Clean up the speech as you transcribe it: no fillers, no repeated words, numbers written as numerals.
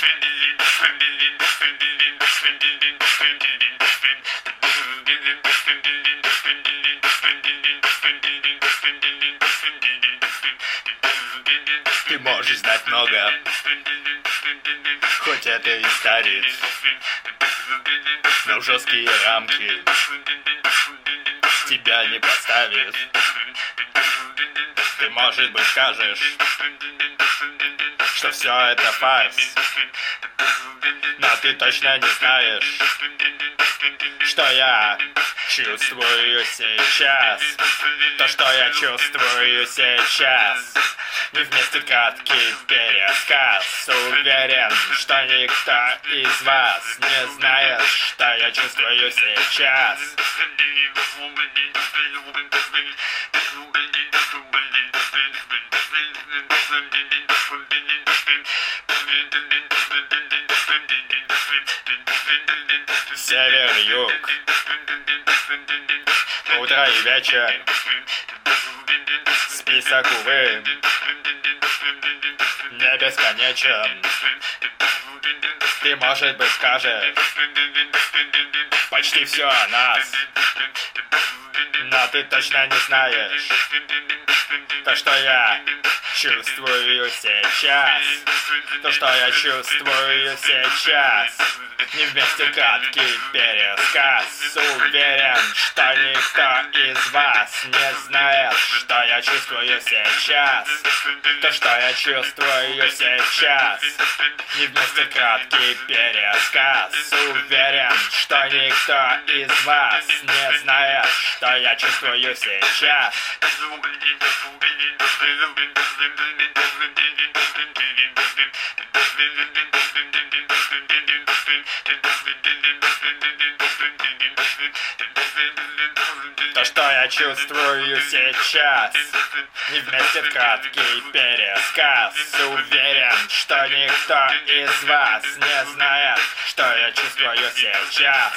Ты можешь знать много, хоть это и старит, но жесткие рамки тебя не поставит. Ты, может быть, скажешь, что все это фарс, но ты точно не знаешь, что я чувствую сейчас. То, что я чувствую сейчас, не вместе краткий пересказ. Уверен, что никто из вас не знает, что я чувствую сейчас. Север-юг, утро и вечер, список, увы, не бесконечен. Ты, может быть, скажешь почти все о нас, но ты точно не знаешь то, что я чувствую сейчас. То, что я чувствую сейчас, не вместе краткий пересказ. Уверен, что никто из вас не знает, что я чувствую сейчас. То, что я чувствую сейчас, не вместе краткий пересказ. Уверен, что никто из вас не знает, что я чувствую сейчас. То, что я чувствую сейчас, не вместе в краткий пересказ. Уверен, что никто из вас не знает, что я чувствую сейчас.